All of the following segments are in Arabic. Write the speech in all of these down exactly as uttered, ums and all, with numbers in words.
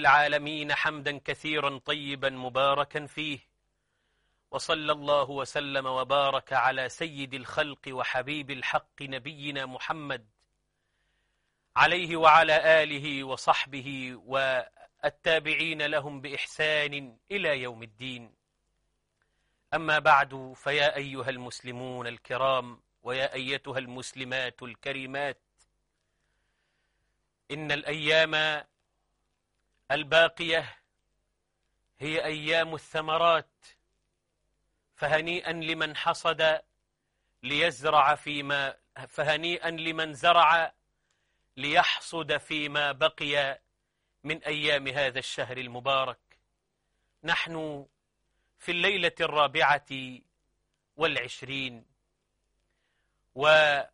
العالمين حمدا كثيرا طيبا مباركا فيه، وصلى الله وسلم وبارك على سيد الخلق وحبيب الحق نبينا محمد عليه وعلى آله وصحبه والتابعين لهم بإحسان إلى يوم الدين. أما بعد، فيا أيها المسلمون الكرام ويا أيتها المسلمات الكريمات، إن الأيام الباقية هي أيام الثمرات، فهنيئا لمن حصد ليزرع فيما فهنيئا لمن زرع ليحصد فيما بقي من أيام هذا الشهر المبارك. نحن في الليلة الرابعة والعشرين، ونريد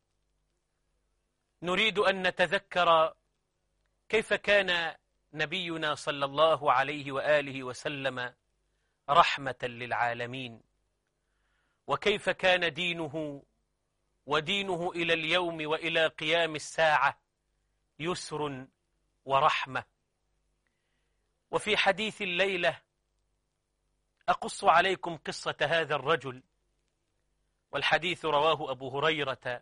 أن نتذكر كيف كان نبينا صلى الله عليه وآله وسلم رحمة للعالمين، وكيف كان دينه ودينه إلى اليوم وإلى قيام الساعة يسر ورحمة. وفي حديث الليلة أقص عليكم قصة هذا الرجل، والحديث رواه أبو هريرة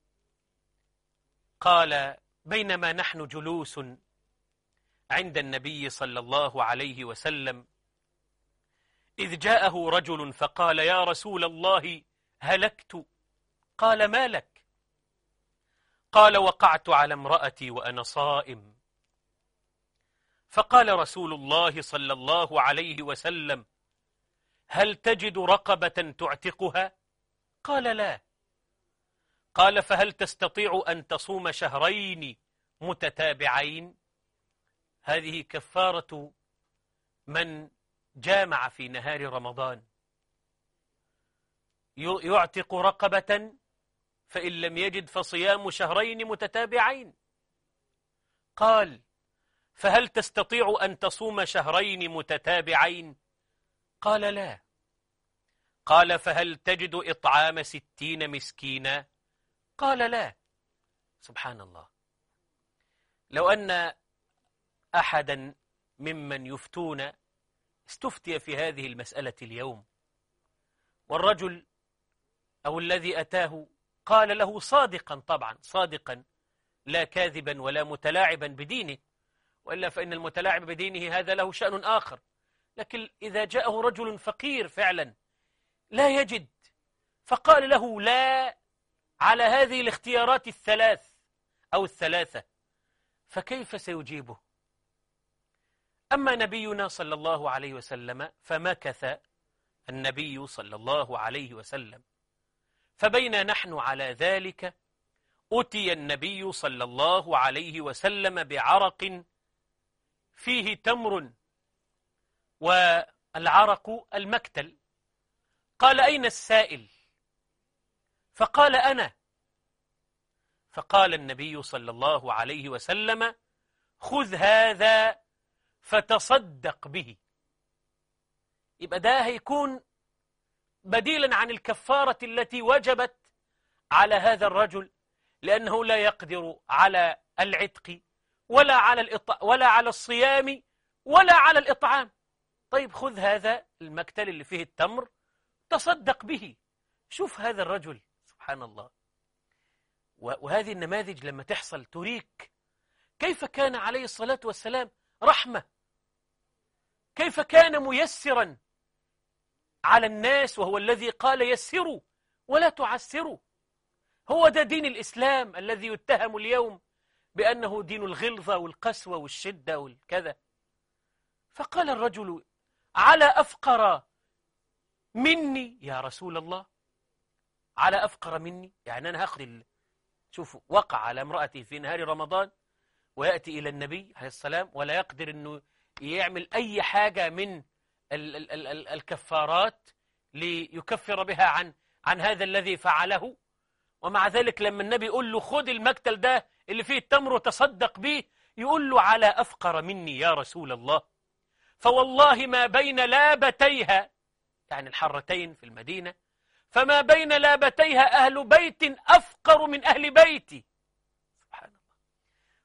قال: بينما نحن جلوس عند النبي صلى الله عليه وسلم إذ جاءه رجل فقال: يا رسول الله هلكت. قال: ما لك؟ قال: وقعت على امرأتي وأنا صائم. فقال رسول الله صلى الله عليه وسلم: هل تجد رقبة تعتقها؟ قال: لا. قال: فهل تستطيع أن تصوم شهرين متتابعين؟ هذه كفارة من جامع في نهار رمضان، يعتق رقبة، فإن لم يجد فصيام شهرين متتابعين. قال: فهل تستطيع أن تصوم شهرين متتابعين؟ قال: لا. قال: فهل تجد إطعام ستين مسكينا؟ قال: لا. سبحان الله، لو أن أحدا ممن يفتون استفتي في هذه المسألة اليوم، والرجل أو الذي أتاه قال له صادقا، طبعا صادقا لا كاذبا ولا متلاعبا بدينه، وإلا فإن المتلاعب بدينه هذا له شأن آخر. لكن إذا جاءه رجل فقير فعلا لا يجد، فقال له لا على هذه الاختيارات الثلاث أو الثلاثة، فكيف سيجيبه؟ أما نبينا صلى الله عليه وسلم فمكث النبي صلى الله عليه وسلم، فبين نحن على ذلك أتي النبي صلى الله عليه وسلم بعرق فيه تمر، والعرق المكتل. قال: أين السائل؟ فقال: أنا. فقال النبي صلى الله عليه وسلم: خذ هذا فتصدق به. يبقى ده هيكون بديلا عن الكفارة التي وجبت على هذا الرجل، لأنه لا يقدر على العتق ولا على الإط... ولا على الصيام ولا على الإطعام. طيب خذ هذا المكتل اللي فيه التمر تصدق به. شوف هذا الرجل، سبحان الله. وهذه النماذج لما تحصل تريك كيف كان عليه الصلاة والسلام رحمة، كيف كان ميسرا على الناس، وهو الذي قال: يسروا ولا تعسروا. هو ده دين الإسلام الذي يتهم اليوم بأنه دين الغلظة والقسوة والشدة والكذا. فقال الرجل: على أفقر مني يا رسول الله؟ على أفقر مني؟ يعني أنا هاخد. شوفوا، وقع على امرأتي في نهار رمضان ويأتي إلى النبي عليه السلام ولا يقدر أنه يعمل أي حاجة من ال ال ال ال الكفارات ليكفر بها عن عن هذا الذي فعله. ومع ذلك لما النبي يقول له: خذ المكتل ده اللي فيه التمر وتصدق به، يقول له: على أفقر مني يا رسول الله، فوالله ما بين لابتيها، يعني الحرتين في المدينة، فما بين لابتيها أهل بيت أفقر من أهل بيتي. سبحان الله.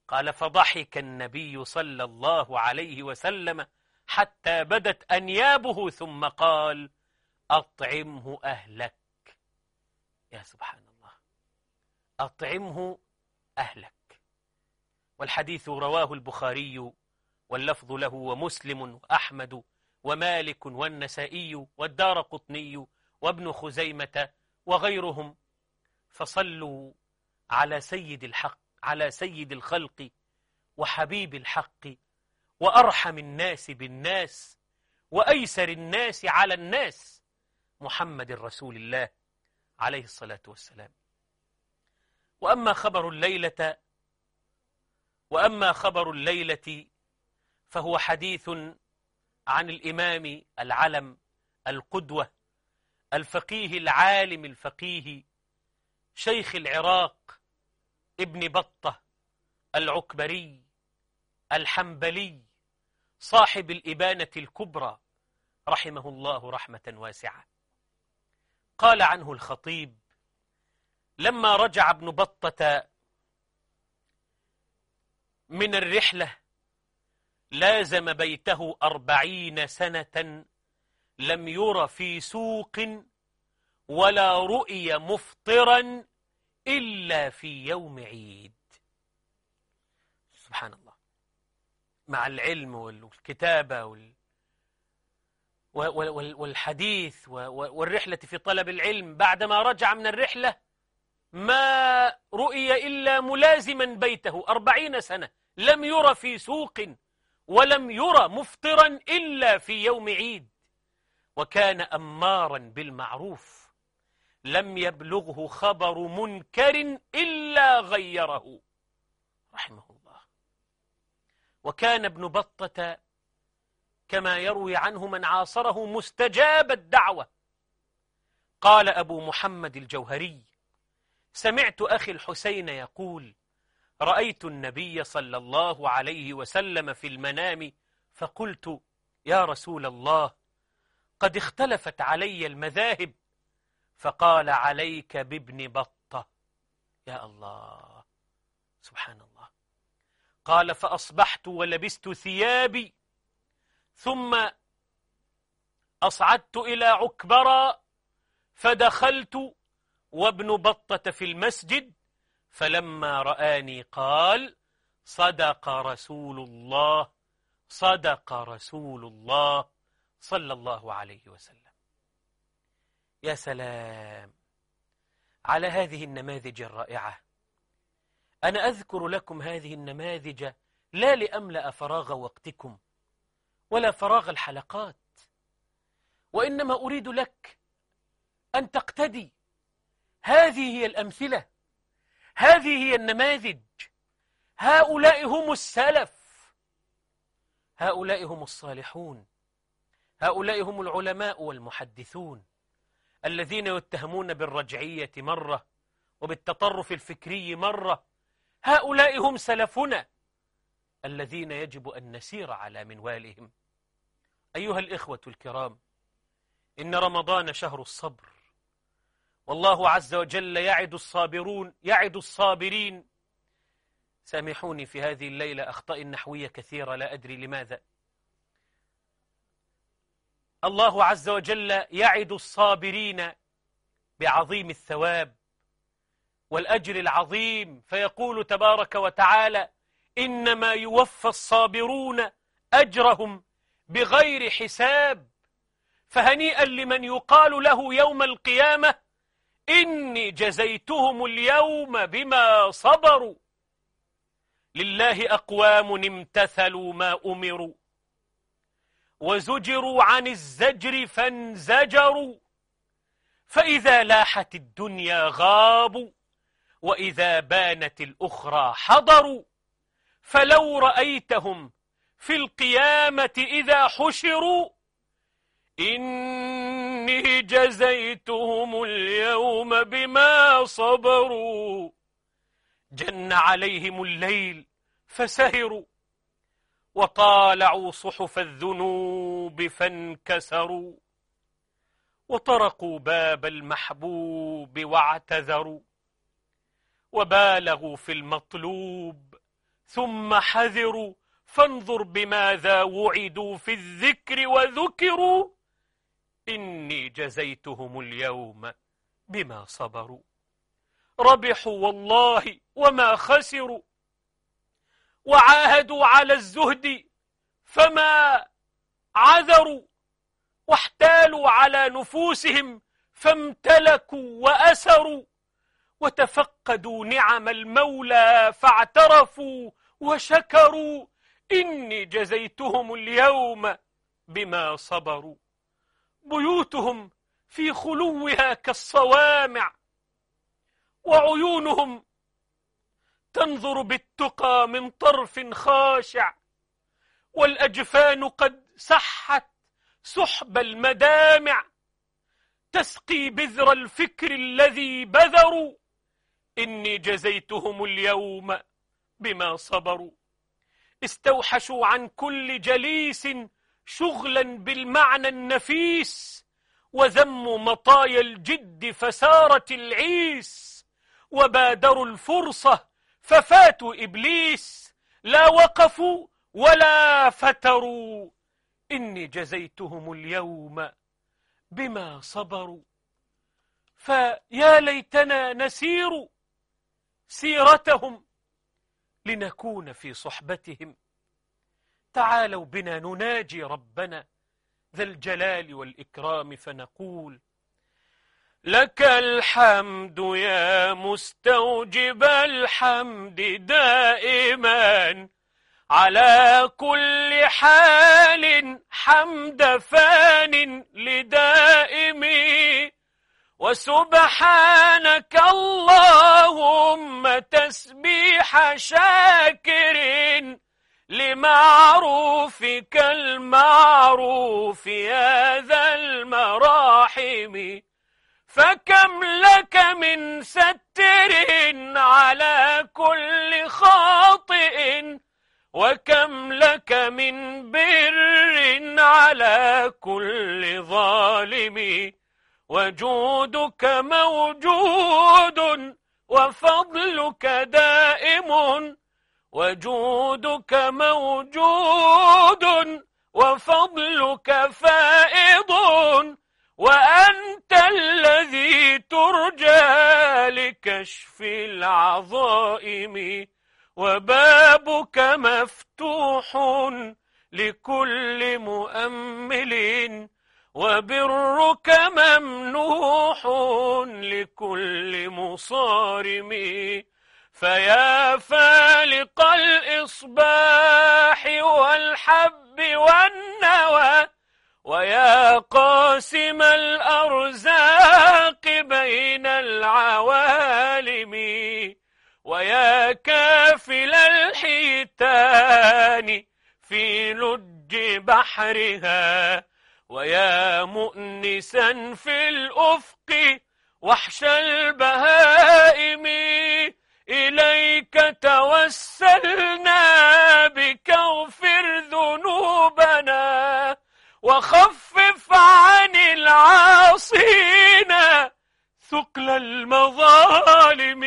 قال فضحك النبي صلى الله عليه وسلم حتى بدت أنيابه ثم قال أطعمه أهلك. يا سبحان الله، أطعمه أهلك. والحديث رواه البخاري واللفظ له ومسلم وأحمد ومالك والنسائي والدارقطني وابن خزيمة وغيرهم. فصلوا على سيد الحق، على سيد الخلق وحبيب الحق وأرحم الناس بالناس وأيسر الناس على الناس، محمد رسول الله عليه الصلاة والسلام. وأما خبر الليلة وأما خبر الليلة فهو حديث عن الإمام العلم القدوة الفقيه العالم الفقيه شيخ العراق ابن بطة العكبري الحنبلي صاحب الإبانة الكبرى رحمه الله رحمة واسعة. قال عنه الخطيب: لما رجع ابن بطة من الرحلة لازم بيته أربعين سنة لم ير في سوق ولا رؤي مفطرا إلا في يوم عيد. سبحان الله، مع العلم والكتابة وال والحديث والرحلة في طلب العلم، بعدما رجع من الرحلة ما رؤي إلا ملازما بيته أربعين سنة لم ير في سوق ولم ير مفطرا إلا في يوم عيد، وكان أمارا بالمعروف لم يبلغه خبر منكر إلا غيره رحمه الله. وكان ابن بطة كما يروي عنه من عاصره مستجاب الدعوة. قال أبو محمد الجوهري: سمعت أخي الحسين يقول: رأيت النبي صلى الله عليه وسلم في المنام فقلت: يا رسول الله، قد اختلفت علي المذاهب. فقال: عليك بابن بطة. يا الله، سبحان الله. قال: فأصبحت ولبست ثيابي ثم أصعدت إلى عكبرى فدخلت وابن بطة في المسجد، فلما رآني قال: صدق رسول الله صدق رسول الله صلى الله عليه وسلم. يا سلام على هذه النماذج الرائعة. أنا أذكر لكم هذه النماذج لا لأملأ فراغ وقتكم ولا فراغ الحلقات، وإنما أريد لك أن تقتدي. هذه هي الأمثلة، هذه هي النماذج، هؤلاء هم السلف، هؤلاء هم الصالحون، هؤلاء هم العلماء والمحدثون الذين يتهمون بالرجعية مرة وبالتطرف الفكري مرة. هؤلاء هم سلفنا الذين يجب أن نسير على منوالهم. أيها الإخوة الكرام، إن رمضان شهر الصبر، والله عز وجل يعد الصابرون يعد الصابرين. سامحوني في هذه الليلة أخطاء نحوية كثيرة لا أدري لماذا. الله عز وجل يعد الصابرين بعظيم الثواب والأجر العظيم، فيقول تبارك وتعالى: إنما يوفى الصابرون أجرهم بغير حساب. فهنيئا لمن يقال له يوم القيامة: إني جزيتهم اليوم بما صبروا. لله أقوام امتثلوا ما أمروا وزجروا عن الزجر فانزجروا، فإذا لاحت الدنيا غابوا وإذا بانت الأخرى حضروا، فلو رأيتهم في القيامة إذا حشروا إني جزيتهم اليوم بما صبروا. جن عليهم الليل فسهروا وطالعوا صحف الذنوب فانكسروا، وطرقوا باب المحبوب واعتذروا، وبالغوا في المطلوب ثم حذروا فانظر بماذا وعدوا في الذكر وذكروا إني جزيتهم اليوم بما صبروا. ربحوا والله وما خسروا، وعاهدوا على الزهد فما عذروا، واحتالوا على نفوسهم فامتلكوا وأسروا، وتفقدوا نعم المولى فاعترفوا وشكروا إني جزيتهم اليوم بما صبروا. بيوتهم في خلوها كالصوامع، وعيونهم تنظر بالتقى من طرف خاشع، والأجفان قد سحت سحب المدامع، تسقي بذر الفكر الذي بذروا إني جزيتهم اليوم بما صبروا. استوحشوا عن كل جليس شغلا بالمعنى النفيس، وذموا مطايا الجد فسارت العيس، وبادروا الفرصة ففاتوا إبليس، لا وقفوا ولا فتروا إني جزيتهم اليوم بما صبروا. فيا ليتنا نسير سيرتهم لنكون في صحبتهم. تعالوا بنا نناجي ربنا ذا الجلال والإكرام فنقول: لك الحمد يا مستوجب الحمد دائما، على كل حال حمد فان لدائمي، وسبحانك اللهم تسبيح شاكر لمعروفك المعروف يا ذا المراحم. فكم لك من ستر على كل خاطئ، وكم لك من بر على كل ظالم، وجودك موجود وفضلك دائم، وجودك موجود وفضلك فائض، وأنت الذي ترجى لكشف العظائم، وبابك مفتوح لكل مؤمل، وبرك ممنوح لكل مصارم. فيا فالق الإصباح والحب والنوى، ويا قاسم الأرزاق بين العوالم، ويا كافل الحيتان في لج بحرها، ويا مؤنسا في الأفق وحش البهائم. إليك توسلنا بك اغفر ذنوبنا، وخفف عن العاصين ثقل المظالم،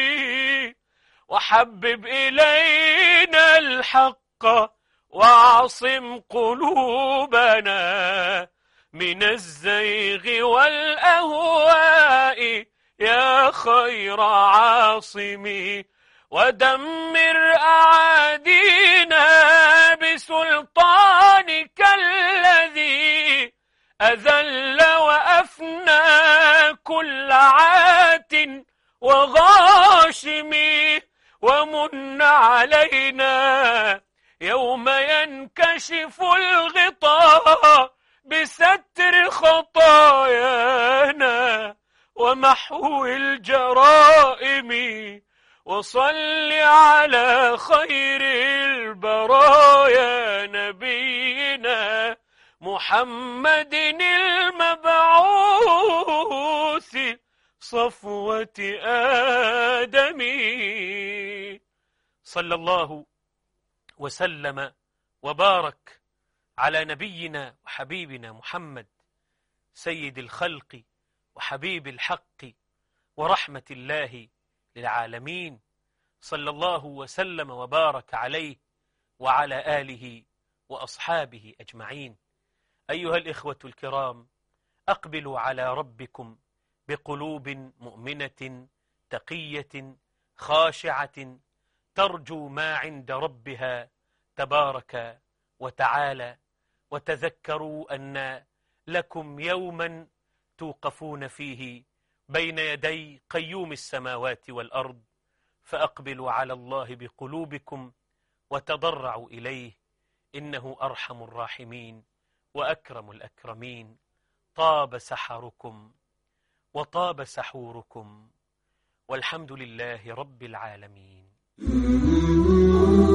وحبب إلينا الحق واعصم قلوبنا من الزيغ والأهواء يا خير عاصم. ودمر أعادينا بسلطانك الذي أذل وأفنى كل عات وغاشم، ومن علينا يوم ينكشف الغطاء بستر خطايانا ومحو الجرائم. وصل على خير البرايا نبينا محمد المبعوث صفوة آدم، صلى الله وسلم وبارك على نبينا وحبيبنا محمد سيد الخلق وحبيب الحق ورحمة الله للعالمين. صلى الله وسلم وبارك عليه وعلى آله وأصحابه أجمعين. أيها الإخوة الكرام، أقبلوا على ربكم بقلوب مؤمنة تقية خاشعة ترجو ما عند ربها تبارك وتعالى، وتذكروا أن لكم يوما توقفون فيه بين يدي قيوم السماوات والأرض، فأقبلوا على الله بقلوبكم وتضرعوا إليه، إنه أرحم الراحمين وأكرم الأكرمين. طاب سحركم وطاب سحوركم، والحمد لله رب العالمين.